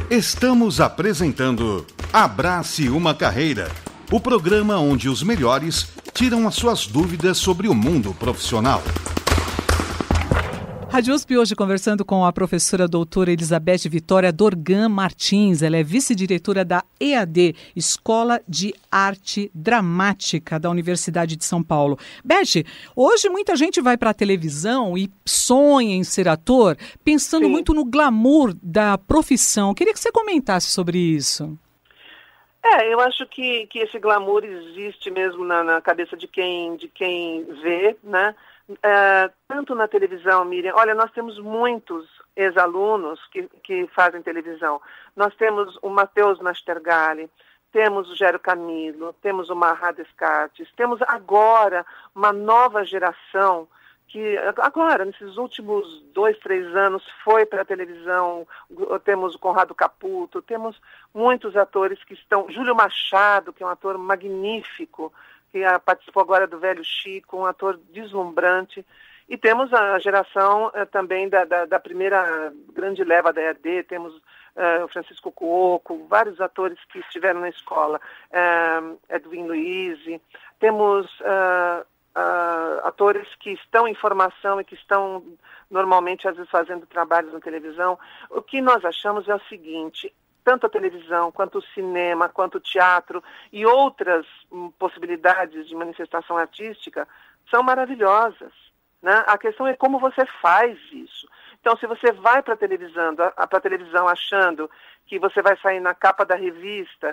Estamos apresentando Abrace uma Carreira, o programa onde os melhores tiram as suas dúvidas sobre o mundo profissional. Rádio USP hoje conversando com a professora doutora Elizabeth Vitória Dorgan Martins. Ela é vice-diretora da EAD, Escola de Arte Dramática da Universidade de São Paulo. Beth, hoje muita gente vai para a televisão e sonha em ser ator, pensando muito no glamour da profissão. Queria que você comentasse sobre isso. Eu acho que esse glamour existe mesmo na cabeça de quem vê, né? Tanto na televisão, Miriam, olha, nós temos muitos ex-alunos que fazem televisão. Nós temos o Matheus Nastergalli, temos o Gério Camilo, temos o Maha Descartes, temos agora uma nova geração que agora, nesses últimos 2, 3 anos, foi para a televisão. Temos o Conrado Caputo, temos muitos atores que estão... Júlio Machado, que é um ator magnífico, que participou agora do Velho Chico, um ator deslumbrante. E temos a geração também da primeira grande leva da EAD, temos o Francisco Cuoco, vários atores que estiveram na escola, Edwin Luiz, temos atores que estão em formação e que estão normalmente, às vezes, fazendo trabalhos na televisão. O que nós achamos é o seguinte: tanto a televisão, quanto o cinema, quanto o teatro e outras possibilidades de manifestação artística são maravilhosas, né? A questão é como você faz isso. Então, se você vai para a televisão achando que você vai sair na capa da revista,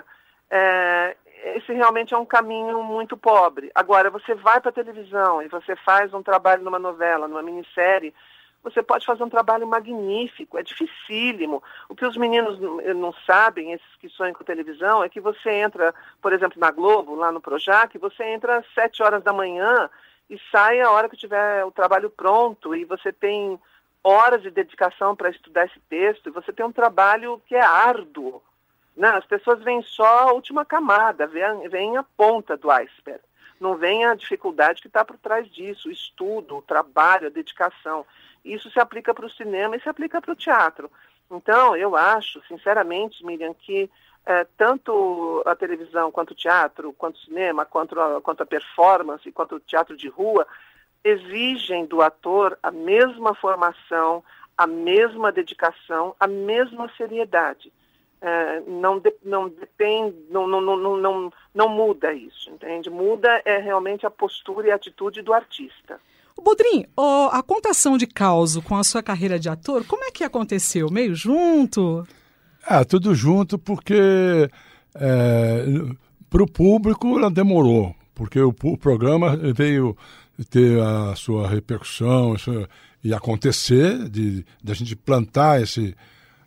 esse realmente é um caminho muito pobre. Agora, você vai para a televisão e você faz um trabalho numa novela, numa minissérie, você pode fazer um trabalho magnífico, é dificílimo. O que os meninos não sabem, esses que sonham com televisão, é que você entra, por exemplo, na Globo, lá no Projac, você entra às 7 horas da manhã e sai a hora que tiver o trabalho pronto, e você tem horas de dedicação para estudar esse texto, e você tem um trabalho que é árduo. Não, as pessoas veem só a última camada, veem a ponta do iceberg. Não veem a dificuldade que está por trás disso, o estudo, o trabalho, a dedicação. Isso se aplica para o cinema e se aplica para o teatro. Então, eu acho, sinceramente, Miriam, que tanto a televisão, quanto o teatro, quanto o cinema, quanto a performance, quanto o teatro de rua, exigem do ator a mesma formação, a mesma dedicação, a mesma seriedade. Não muda isso, entende? Muda realmente a postura e a atitude do artista. Bodrim, a contação de causo com a sua carreira de ator, como é que aconteceu? Meio junto? Tudo junto, porque para o público ela demorou, porque o programa veio ter a sua repercussão e acontecer, de a gente plantar esse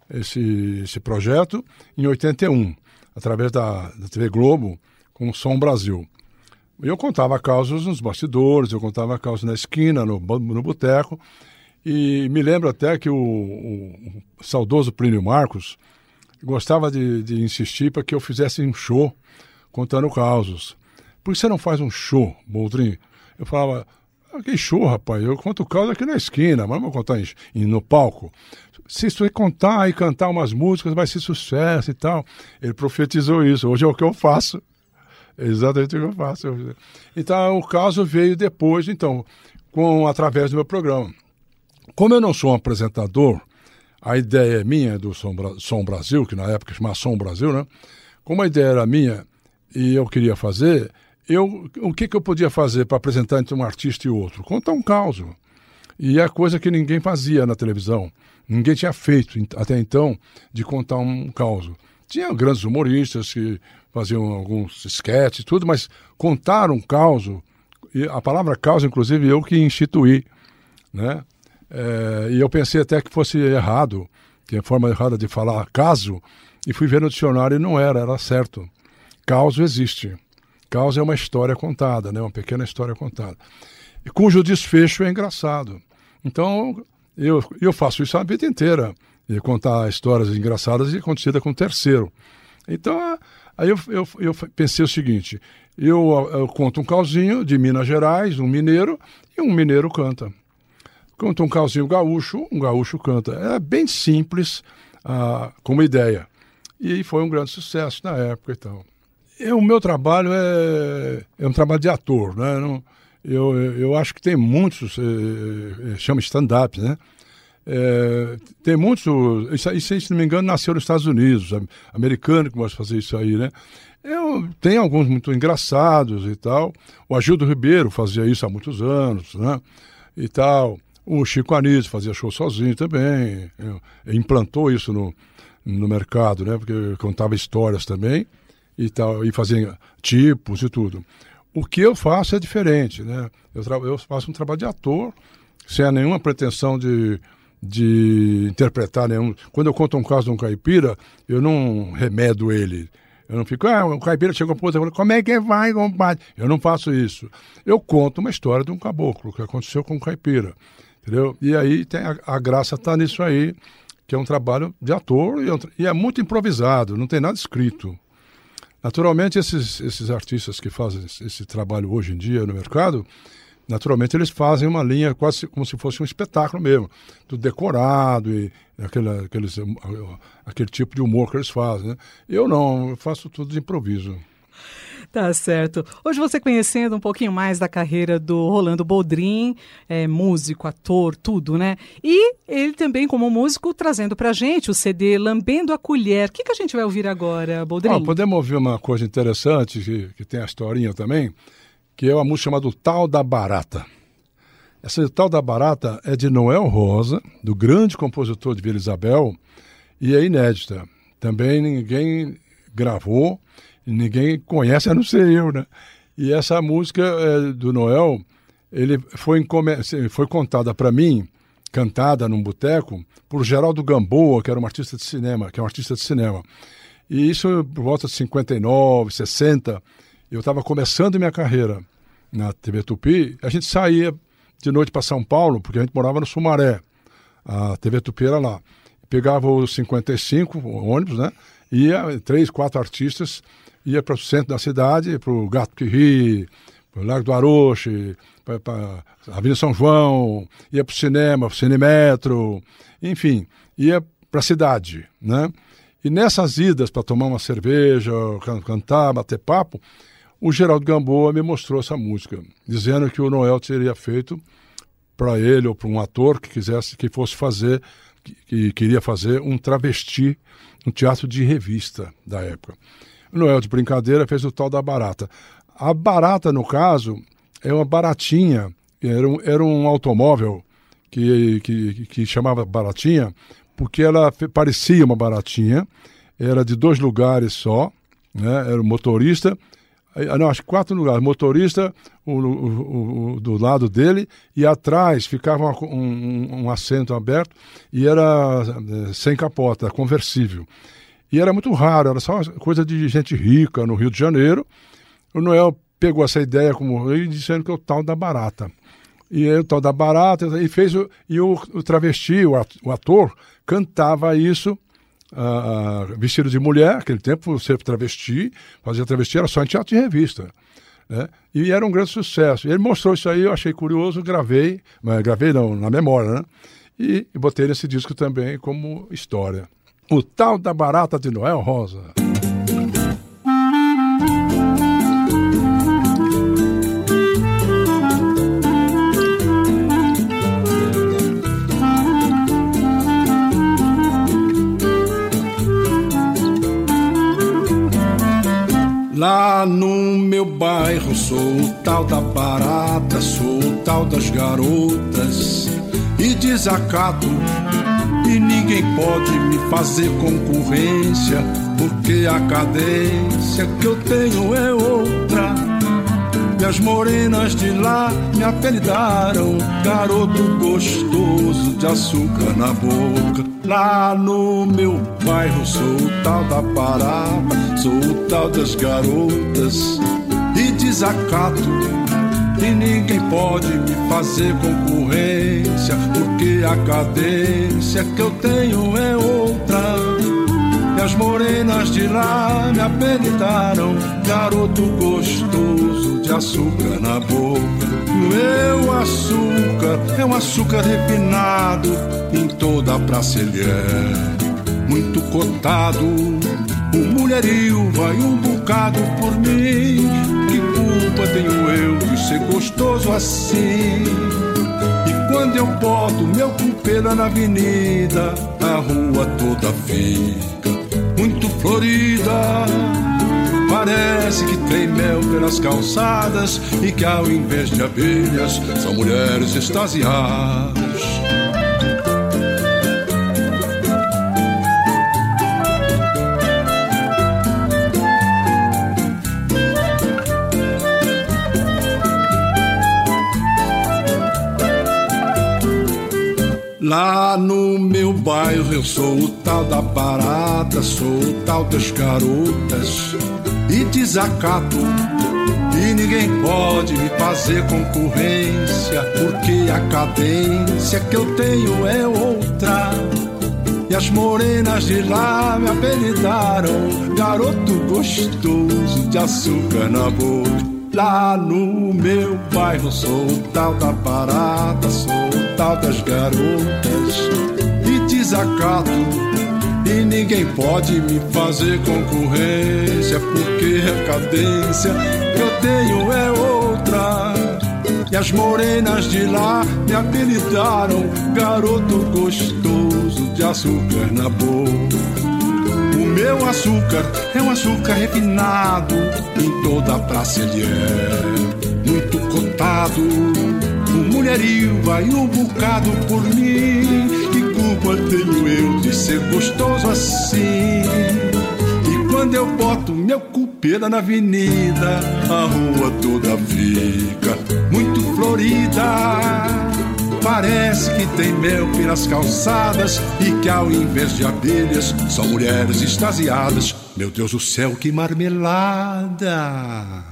projeto em 81, através da TV Globo, com o Som Brasil. Eu contava causas nos bastidores, eu contava causas na esquina, no boteco, e me lembro até que o saudoso Plínio Marcos gostava de insistir para que eu fizesse um show contando causas. Por que você não faz um show, Boldrin? Eu falava: que show, rapaz, eu conto causa aqui na esquina, mas não vou contar no palco. Se você contar e cantar umas músicas, vai ser sucesso e tal. Ele profetizou isso. Hoje é o que eu faço. É exatamente o que eu faço. Então, o caso veio depois, através do meu programa. Como eu não sou um apresentador, a ideia é minha, do Som Brasil, que na época chamava Som Brasil, né? Como a ideia era minha e eu queria fazer, o que eu podia fazer para apresentar entre um artista e outro? Contar um caso. E é coisa que ninguém fazia na televisão. Ninguém tinha feito até então de contar um caso. Tinha grandes humoristas que faziam alguns esquetes e tudo, mas contar um caso, e a palavra caso, inclusive, eu que instituí, né? E eu pensei até que fosse errado, que é a forma errada de falar caso, e fui ver no dicionário e não era certo. Caso existe. Caso é uma história contada, né? Uma pequena história contada, cujo desfecho é engraçado. Então, eu faço isso a vida inteira, de contar histórias engraçadas e acontecida com o terceiro. Então, aí eu pensei o seguinte: eu conto um causinho de Minas Gerais, um mineiro, e um mineiro canta. Conto um causinho gaúcho, um gaúcho canta. É bem simples como ideia. E foi um grande sucesso na época e tal. O meu trabalho é um trabalho de ator, né? Eu acho que tem muitos, chama stand-up, né? Tem muitos, isso, se não me engano, nasceu nos Estados Unidos, americano que gosta de fazer isso aí, né? Tem alguns muito engraçados e tal. O Agildo Ribeiro fazia isso há muitos anos, né? E tal. O Chico Anísio fazia show sozinho também. Implantou isso no mercado, né? Porque contava histórias também e tal, e fazia tipos e tudo. O que eu faço é diferente, né? Eu faço um trabalho de ator, sem nenhuma pretensão de interpretar nenhum. Quando eu conto um caso de um caipira, eu não remedo ele. Eu não fico, o caipira chegou para outro e falou, como é que vai, compadre? Eu não faço isso. Eu conto uma história de um caboclo, que aconteceu com um caipira, entendeu? E aí a graça está nisso aí, que é um trabalho de ator e é muito improvisado, não tem nada escrito. Naturalmente, esses artistas que fazem esse trabalho hoje em dia no mercado, naturalmente eles fazem uma linha quase como se fosse um espetáculo mesmo, tudo decorado e aquele tipo de humor que eles fazem, né? Eu não, eu faço tudo de improviso. Tá certo. Hoje você conhecendo um pouquinho mais da carreira do Rolando Boldrin, músico, ator, tudo, né? E ele também, como músico, trazendo pra gente o CD Lambendo a Colher. O que a gente vai ouvir agora, Boldrin? Podemos ouvir uma coisa interessante, que tem a historinha também, que é uma música chamada O Tal da Barata. Essa Tal da Barata é de Noel Rosa, do grande compositor de Vila Isabel, e é inédita. Também ninguém gravou, ninguém conhece, a não ser eu, né? E essa música do Noel, ele foi contada para mim, cantada num boteco, por Geraldo Gamboa, que era um artista de cinema, E isso por volta de 59, 60, eu estava começando minha carreira na TV Tupi, a gente saía de noite para São Paulo, porque a gente morava no Sumaré, a TV Tupi era lá. Pegava os 55 ônibus, né? Ia 3, 4 artistas, ia para o centro da cidade, para o Gato que Ri, para o Largo do Aroche, para a Avenida São João, ia para o cinema, Cinemetro, enfim, ia para a cidade, né? E nessas idas para tomar uma cerveja, cantar, bater papo, o Geraldo Gamboa me mostrou essa música, dizendo que o Noel teria feito para ele ou para um ator que queria fazer um travesti, um teatro de revista da época. O Noel, de brincadeira, fez o Tal da Barata. A barata, no caso, é uma baratinha, era um automóvel que chamava baratinha, porque ela parecia uma baratinha, era de 2 lugares só, né? Era o motorista, acho que 4 lugares, motorista do lado dele, e atrás ficava um assento aberto, e era sem capota, conversível. E era muito raro, era só coisa de gente rica no Rio de Janeiro. O Noel pegou essa ideia dizendo que é o Tal da Barata. E o Tal da Barata, e o travesti, o ator, cantava isso vestido de mulher. Naquele tempo, ser travesti, fazia travesti, era só em teatro de revista, né? E era um grande sucesso. Ele mostrou isso aí, eu achei curioso, gravei não, na memória, né? E botei nesse disco também como história. O Tal da Barata, de Noel Rosa. Lá no meu bairro sou o tal da barata, sou o tal das garotas e desacato. E ninguém pode me fazer concorrência, porque a cadência que eu tenho é outra. E as morenas de lá me apelidaram garoto gostoso de açúcar na boca. Lá no meu bairro sou o tal da barata, sou o tal das garotas e desacato. E ninguém pode me fazer concorrência, porque a cadência que eu tenho é outra. E as morenas de lá me apelidaram garoto gostoso de açúcar na boca. Meu açúcar é um açúcar refinado em toda a praça ele é muito cotado. mulherio vai um bocado por mim. Que culpa tenho eu de ser gostoso assim? E quando eu boto meu cupê lá na avenida, a rua toda fica muito florida. Parece que tem mel pelas calçadas e que ao invés de abelhas são mulheres extasiadas. Lá no meu bairro eu sou o tal da barata, sou o tal das garotas e desacato. E ninguém pode me fazer concorrência, porque a cadência que eu tenho é outra. E as morenas de lá me apelidaram garoto gostoso de açúcar na boca. Lá no meu bairro sou o tal da barata, sou o tal das garotas e desacato. E ninguém pode me fazer concorrência, porque a cadência que eu tenho é outra. E as morenas de lá me apelidaram garoto gostoso de açúcar na boca. O meu açúcar é um açúcar refinado, em toda a praça ele é muito cotado. O mulherio vai um bocado por mim. Que culpa tenho eu de ser gostoso assim? E quando eu boto meu cupê lá na avenida, a rua toda fica muito florida. Parece que tem mel pelas calçadas e que ao invés de abelhas são mulheres extasiadas. Meu Deus do céu, que marmelada!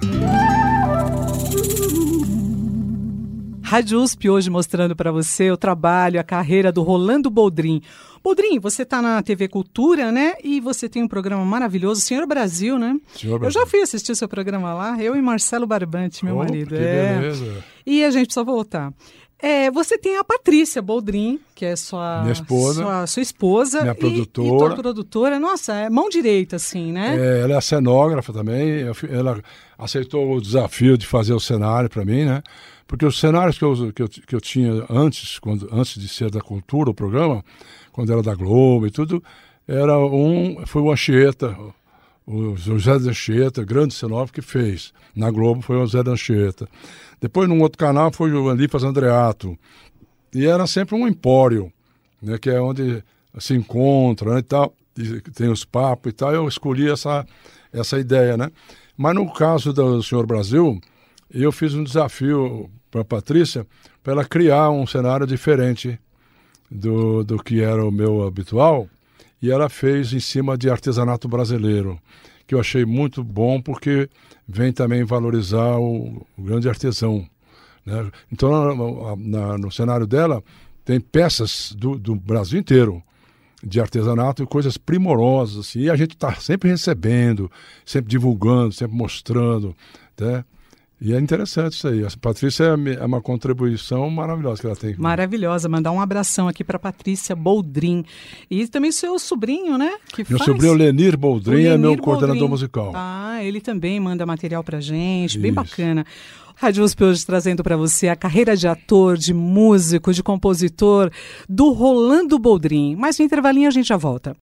Rádio USP hoje mostrando para você o trabalho, a carreira do Rolando Boldrin. Boldrin, você está na TV Cultura, né? E você tem um programa maravilhoso, Senhor Brasil, né? Senhor Brasil. Eu já fui assistir o seu programa lá, eu e Marcelo Barbante, meu marido. Que beleza. E a gente precisa voltar. Você tem a Patrícia Boldrin, que é sua esposa. Minha produtora. E tua produtora. Nossa, é mão direita, assim, né? Ela é cenógrafa também. Ela aceitou o desafio de fazer o cenário para mim, né? Porque os cenários que eu tinha antes de ser da Cultura, o programa, quando era da Globo e tudo, foi o Anchieta, o José de Anchieta, grande cenógrafo que fez. Na Globo foi o José de Anchieta. Depois, num outro canal, foi o Anlifas Andreato. E era sempre um empório, né, que é onde se encontra, né, e tal, e tem os papos e tal. Eu escolhi essa ideia, né? Mas no caso do Senhor Brasil, eu fiz um desafio para a Patrícia, para ela criar um cenário diferente do que era o meu habitual, e ela fez em cima de artesanato brasileiro, que eu achei muito bom, porque vem também valorizar o grande artesão, né? Então, no cenário dela, tem peças do Brasil inteiro, de artesanato e coisas primorosas, assim, e a gente está sempre recebendo, sempre divulgando, sempre mostrando, né? E é interessante isso aí. A Patrícia é uma contribuição maravilhosa que ela tem. Maravilhosa. Mandar um abração aqui para Patrícia Boldrin. E também seu sobrinho, né? Meu sobrinho Lenir Boldrin é meu coordenador musical. Ah, ele também manda material pra gente. Isso. Bem bacana. Rádio USP hoje trazendo para você a carreira de ator, de músico, de compositor do Rolando Boldrin. Mais um intervalinho, a gente já volta.